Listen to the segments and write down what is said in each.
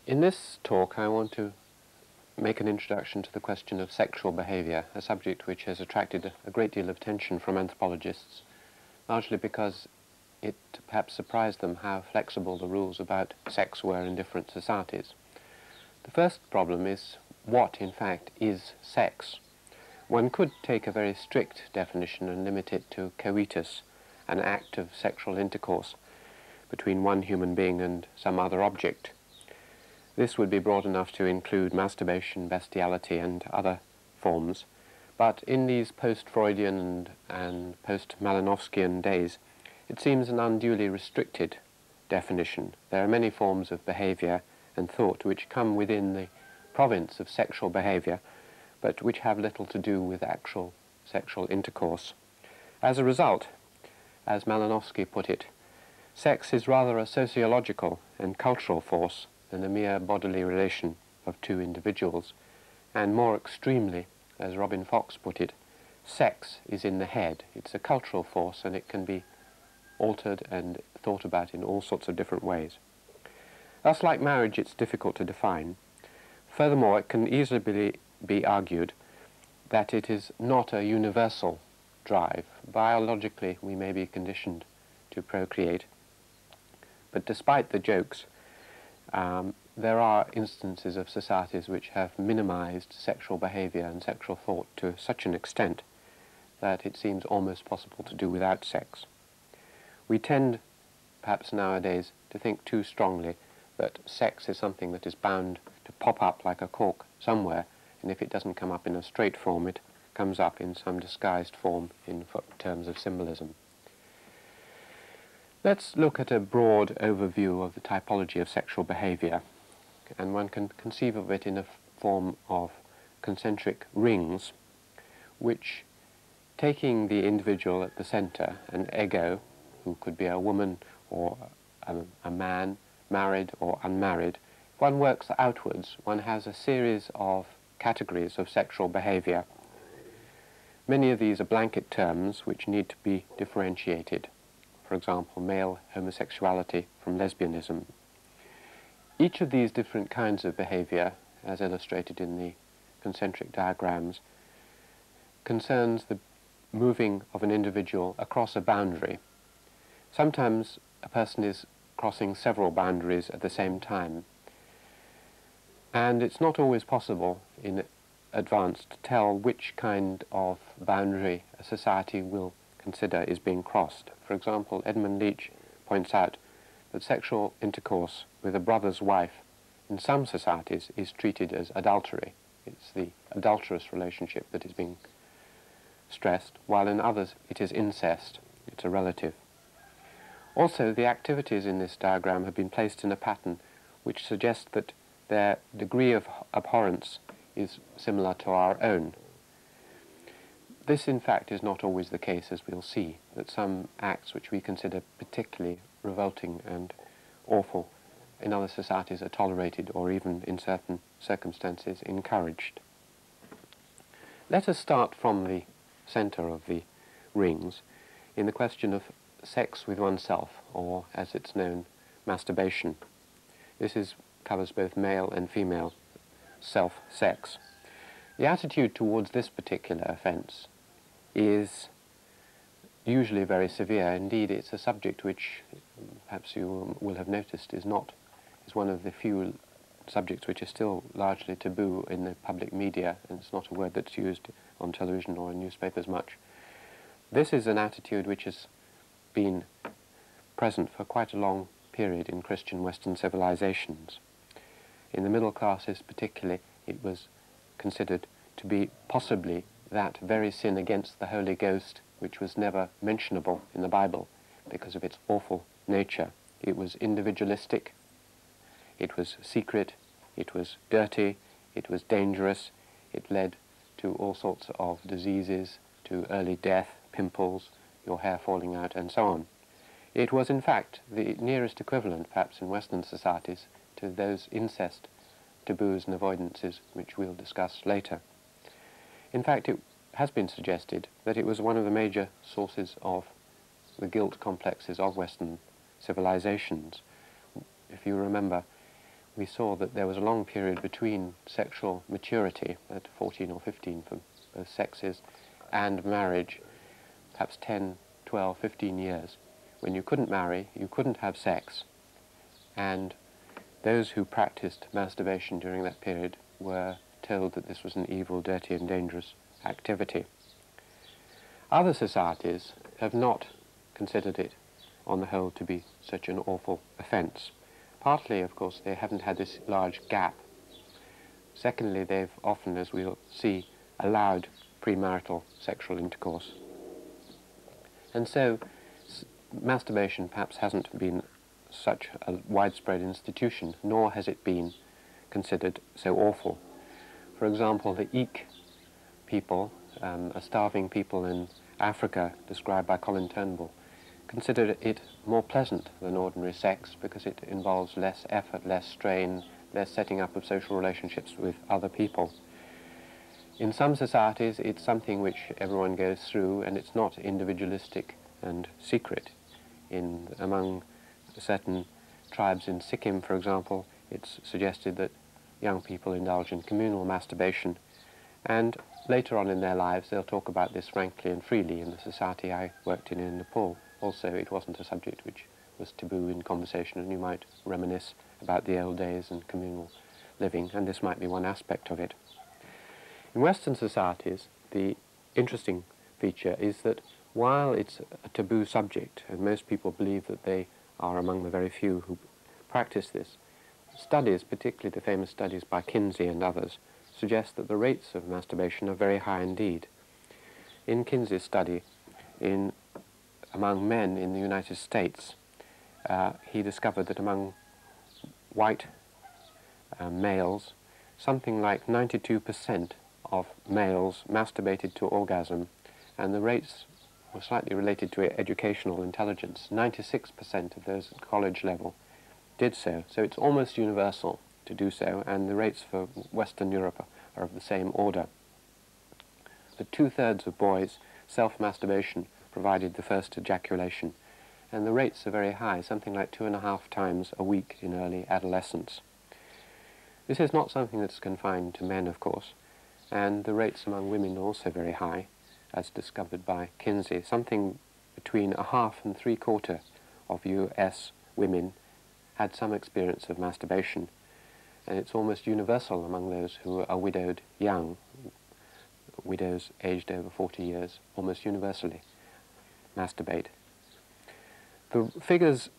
In this talk, I want to make an introduction to the question of sexual behavior, a subject which has attracted a great deal of attention from anthropologists, largely because it perhaps surprised them how flexible the rules about sex were in different societies. The first problem is what, in fact, is sex? One could take a very strict definition and limit it to coitus, an act of sexual intercourse between one human being and some other object. This would be broad enough to include masturbation, bestiality, and other forms, but in these post-Freudian and post-Malinowskian days, it seems an unduly restricted definition. There are many forms of behavior and thought which come within the province of sexual behavior, but which have little to do with actual sexual intercourse. As a result, as Malinowski put it, sex is rather a sociological and cultural force than a mere bodily relation of two individuals, and more extremely, as Robin Fox put it, sex is in the head. It's a cultural force, and it can be altered and thought about in all sorts of different ways. Thus, like marriage, it's difficult to define. Furthermore, it can easily be argued that it is not a universal drive. Biologically, we may be conditioned to procreate, but despite the jokes, there are instances of societies which have minimized sexual behavior and sexual thought to such an extent that it seems almost possible to do without sex. We tend, perhaps nowadays, to think too strongly that sex is something that is bound to pop up like a cork somewhere, and if it doesn't come up in a straight form, it comes up in some disguised form in terms of symbolism. Let's look at a broad overview of the typology of sexual behavior, and one can conceive of it in a form of concentric rings, which, taking the individual at the center, an ego, who could be a woman or a man, married or unmarried, if one works outwards, one has a series of categories of sexual behavior. Many of these are blanket terms which need to be differentiated. For example, male homosexuality from lesbianism. Each of these different kinds of behavior, as illustrated in the concentric diagrams, concerns the moving of an individual across a boundary. Sometimes a person is crossing several boundaries at the same time, and it's not always possible in advance to tell which kind of boundary a society will consider is being crossed. For example, Edmund Leach points out that sexual intercourse with a brother's wife in some societies is treated as adultery. It's the adulterous relationship that is being stressed, while in others it is incest. It's a relative. Also, the activities in this diagram have been placed in a pattern which suggests that their degree of abhorrence is similar to our own. This, in fact, is not always the case, as we'll see, that some acts which we consider particularly revolting and awful in other societies are tolerated or even, in certain circumstances, encouraged. Let us start from the center of the rings in the question of sex with oneself, or, as it's known, masturbation. This covers both male and female self-sex. The attitude towards this particular offence is usually very severe. Indeed, it's a subject which, perhaps you will have noticed, is one of the few subjects which are still largely taboo in the public media, and it's not a word that's used on television or in newspapers much. This is an attitude which has been present for quite a long period in Christian Western civilizations. In the middle classes particularly, it was considered to be possibly that very sin against the Holy Ghost which was never mentionable in the Bible because of its awful nature. It was individualistic, it was secret, it was dirty, it was dangerous, it led to all sorts of diseases, to early death, pimples, your hair falling out, and so on. It was, in fact, the nearest equivalent, perhaps in Western societies, to those incest taboos and avoidances which we'll discuss later. In fact, it has been suggested that it was one of the major sources of the guilt complexes of Western civilizations. If you remember, we saw that there was a long period between sexual maturity, at 14 or 15 for both sexes, and marriage, perhaps 10, 12, 15 years, when you couldn't marry, you couldn't have sex, and those who practiced masturbation during that period were told that this was an evil, dirty and dangerous activity. Other societies have not considered it, on the whole, to be such an awful offence. Partly, of course, they haven't had this large gap. Secondly, they've often, as we'll see, allowed premarital sexual intercourse. And so masturbation perhaps hasn't been such a widespread institution, nor has it been considered so awful. For example, the Eek people, a starving people in Africa, described by Colin Turnbull, considered it more pleasant than ordinary sex because it involves less effort, less strain, less setting up of social relationships with other people. In some societies, it's something which everyone goes through, and it's not individualistic and secret. Among certain tribes in Sikkim, for example, it's suggested that young people indulge in communal masturbation, and later on in their lives they'll talk about this frankly and freely. In the society I worked in Nepal, also it wasn't a subject which was taboo in conversation, and you might reminisce about the old days and communal living, and this might be one aspect of it. In Western societies, the interesting feature is that while it's a taboo subject, and most people believe that they are among the very few who practice this, studies, particularly the famous studies by Kinsey and others, suggest that the rates of masturbation are very high indeed. In Kinsey's study, among men in the United States, he discovered that among white males, something like 92% of males masturbated to orgasm, and the rates were slightly related to educational intelligence. 96% of those at college level did so, so it's almost universal to do so, and the rates for Western Europe are of the same order. But 2/3 of boys, self-masturbation provided the first ejaculation, and the rates are very high, something like 2.5 times a week in early adolescence. This is not something that's confined to men, of course, and the rates among women are also very high, as discovered by Kinsey. Something between 1/2 and 3/4 of US women had some experience of masturbation, and it's almost universal among those who are widowed young. Widows aged over 40 years almost universally masturbate. The figures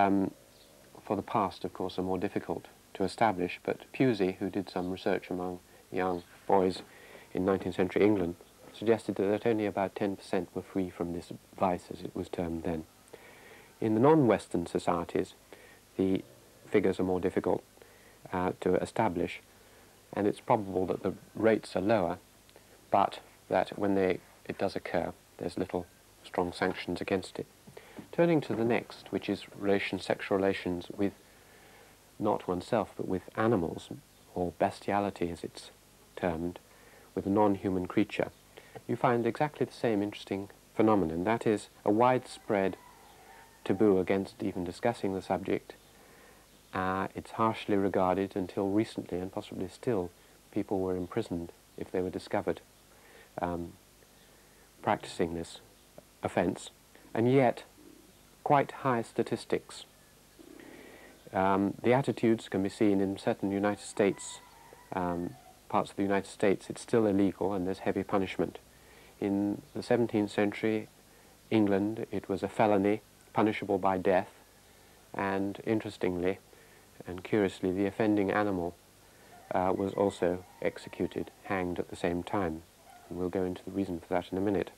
for the past, of course, are more difficult to establish, but Pusey, who did some research among young boys in 19th century England, suggested that only about 10% were free from this vice, as it was termed then. In the non-Western societies, the figures are more difficult to establish, and it's probable that the rates are lower, but that when it does occur, there's little strong sanctions against it. Turning to the next, which is sexual relations with not oneself, but with animals, or bestiality as it's termed, with a non-human creature, you find exactly the same interesting phenomenon. That is a widespread taboo against even discussing the subject. It's harshly regarded until recently, and possibly still, people were imprisoned if they were discovered practicing this offence, and yet quite high statistics. The attitudes can be seen in certain United States, parts of the United States. It's still illegal and there's heavy punishment. In the 17th century, England, it was a felony, punishable by death, and interestingly and curiously, the offending animal was also executed, hanged at the same time. And we'll go into the reason for that in a minute.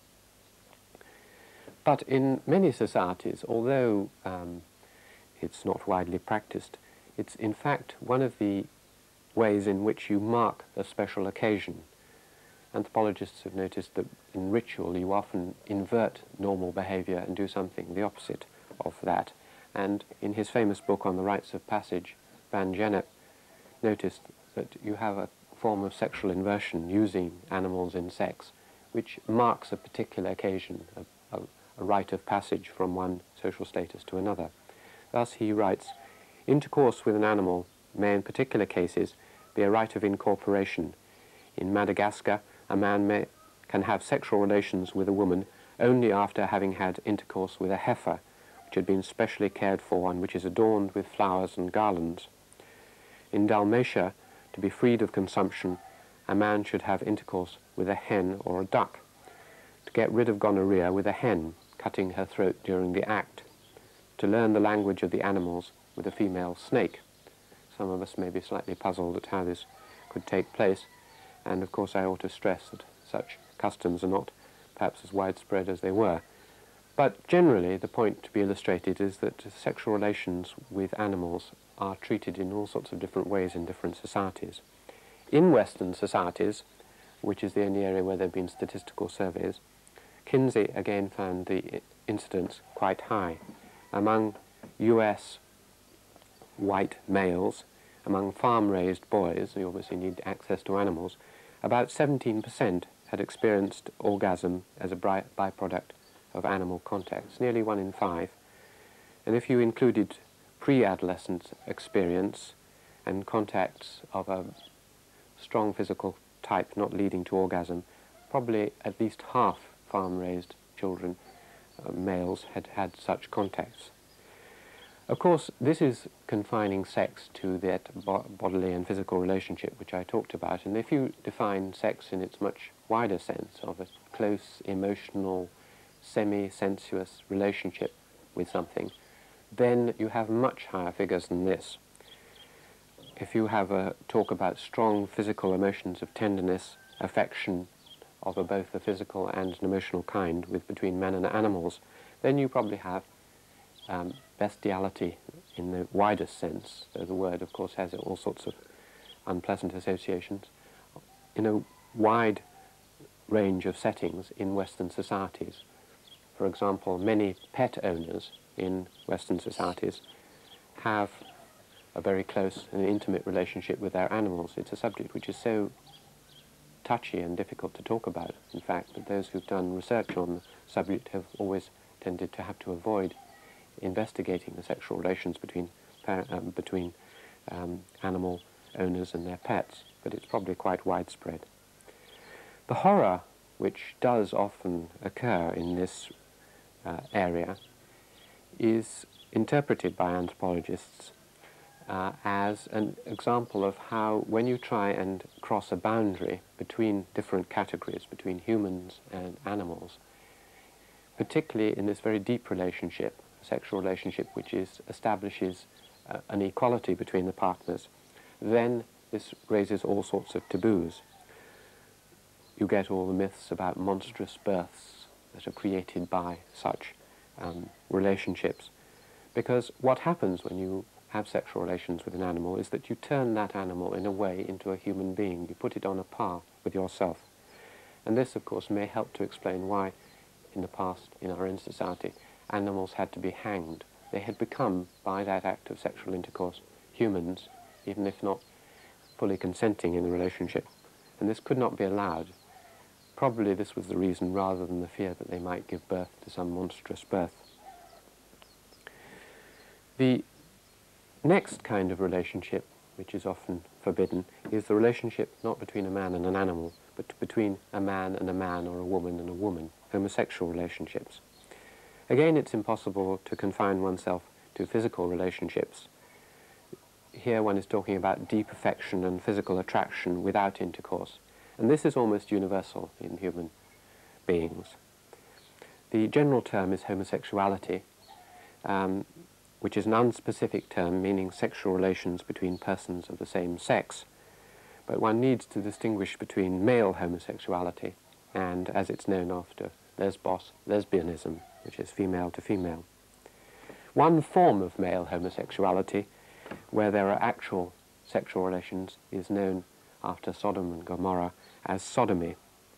But in many societies, although it's not widely practiced, it's in fact one of the ways in which you mark a special occasion. Anthropologists have noticed that in ritual you often invert normal behavior and do something the opposite of that. And in his famous book on the rites of passage, Van Gennep noticed that you have a form of sexual inversion using animals in sex, which marks a particular occasion, a rite of passage from one social status to another. Thus he writes, "Intercourse with an animal may in particular cases be a right of incorporation. In Madagascar, a man can have sexual relations with a woman only after having had intercourse with a heifer, which had been specially cared for and which is adorned with flowers and garlands. In Dalmatia, to be freed of consumption, a man should have intercourse with a hen or a duck. To get rid of gonorrhea, with a hen, cutting her throat during the act. To learn the language of the animals, with a female snake. Some of us may be slightly puzzled at how this could take place, and of course I ought to stress that such customs are not perhaps as widespread as they were. But generally the point to be illustrated is that sexual relations with animals are treated in all sorts of different ways in different societies. In Western societies, which is the only area where there have been statistical surveys, Kinsey again found the incidence quite high. Among US white males, among farm-raised boys, who obviously need access to animals, about 17% had experienced orgasm as a byproduct of animal contacts, nearly 1 in 5. And if you included pre-adolescent experience and contacts of a strong physical type not leading to orgasm, probably at least half farm-raised children, males, had had such contacts. Of course, this is confining sex to that bodily and physical relationship which I talked about, and if you define sex in its much wider sense of a close, emotional, semi-sensuous relationship with something, then you have much higher figures than this. If you have a talk about strong physical emotions of tenderness, affection, of both a physical and an emotional kind between men and animals, then you probably have bestiality in the widest sense, though the word of course has all sorts of unpleasant associations, in a wide range of settings in Western societies. For example, many pet owners in Western societies have a very close and intimate relationship with their animals. It's a subject which is so touchy and difficult to talk about, in fact, that those who've done research on the subject have always tended to have to avoid investigating the sexual relations between animal owners and their pets, but it's probably quite widespread. The horror which does often occur in this area is interpreted by anthropologists as an example of how, when you try and cross a boundary between different categories, between humans and animals, particularly in this very deep relationship, a sexual relationship which establishes an equality between the partners, then this raises all sorts of taboos. You get all the myths about monstrous births that are created by such relationships, because what happens when you have sexual relations with an animal is that you turn that animal in a way into a human being. You put it on a par with yourself. And this, of course, may help to explain why, in the past, in our own society, animals had to be hanged. They had become, by that act of sexual intercourse, humans, even if not fully consenting in the relationship. And this could not be allowed. Probably this was the reason, rather than the fear that they might give birth to some monstrous birth. The next kind of relationship, which is often forbidden, is the relationship not between a man and an animal, but between a man or a woman and a woman, homosexual relationships. Again, it's impossible to confine oneself to physical relationships. Here one is talking about deep affection and physical attraction without intercourse, and this is almost universal in human beings. The general term is homosexuality, which is an unspecific term meaning sexual relations between persons of the same sex. But one needs to distinguish between male homosexuality and, as it's known after, lesbianism, which is female to female. One form of male homosexuality, where there are actual sexual relations, is known after Sodom and Gomorrah as sodomy.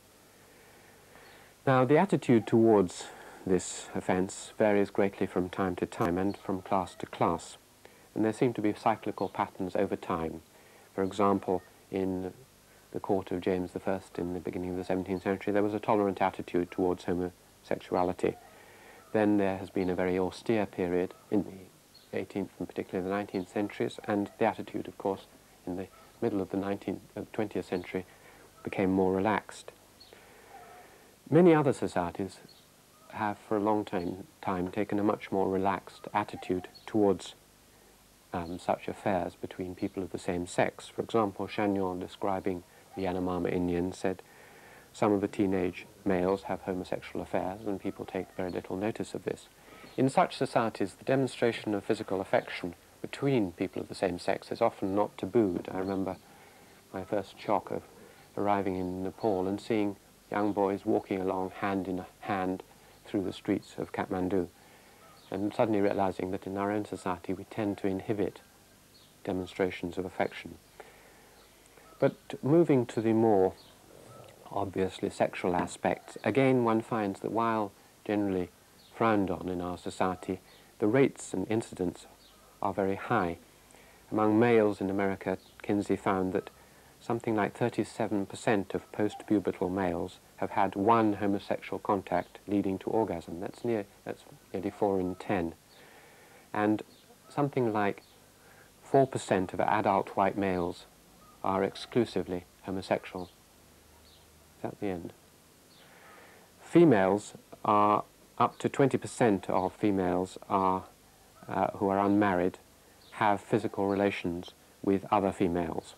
Now, the attitude towards this offence varies greatly from time to time and from class to class, and there seem to be cyclical patterns over time. For example, in the court of James I in the beginning of the 17th century, there was a tolerant attitude towards homosexuality. Then there has been a very austere period in the 18th and particularly the 19th centuries, and the attitude, of course, in the middle of the 20th century became more relaxed. Many other societies have for a long time taken a much more relaxed attitude towards such affairs between people of the same sex. For example, Chagnon, describing the Yanomami Indians, said some of the teenage males have homosexual affairs and people take very little notice of this. In such societies, the demonstration of physical affection between people of the same sex is often not tabooed. I remember my first shock of arriving in Nepal and seeing young boys walking along hand in hand through the streets of Kathmandu, and suddenly realizing that in our own society we tend to inhibit demonstrations of affection. But moving to the more obviously sexual aspects, again one finds that while generally frowned on in our society, the rates and incidence are very high. Among males in America, Kinsey found that something like 37% of post-pubertal males have had one homosexual contact leading to orgasm. That's nearly 4 in 10. And something like 4% of adult white males are exclusively homosexual. Is that the end? Females are, up to 20% of females are, who are unmarried have physical relations with other females.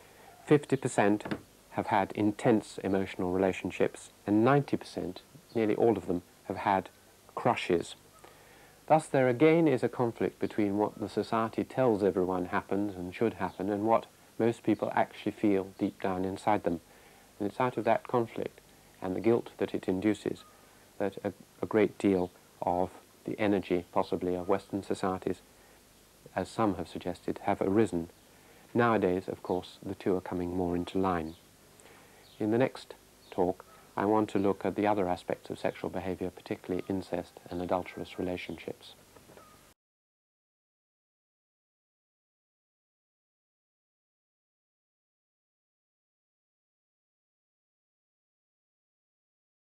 50% have had intense emotional relationships, and 90%, nearly all of them, have had crushes. Thus there again is a conflict between what the society tells everyone happens and should happen and what most people actually feel deep down inside them. And it's out of that conflict and the guilt that it induces that a great deal of the energy, possibly, of Western societies, as some have suggested, have arisen. Nowadays, of course, the two are coming more into line. In the next talk, I want to look at the other aspects of sexual behavior, particularly incest and adulterous relationships.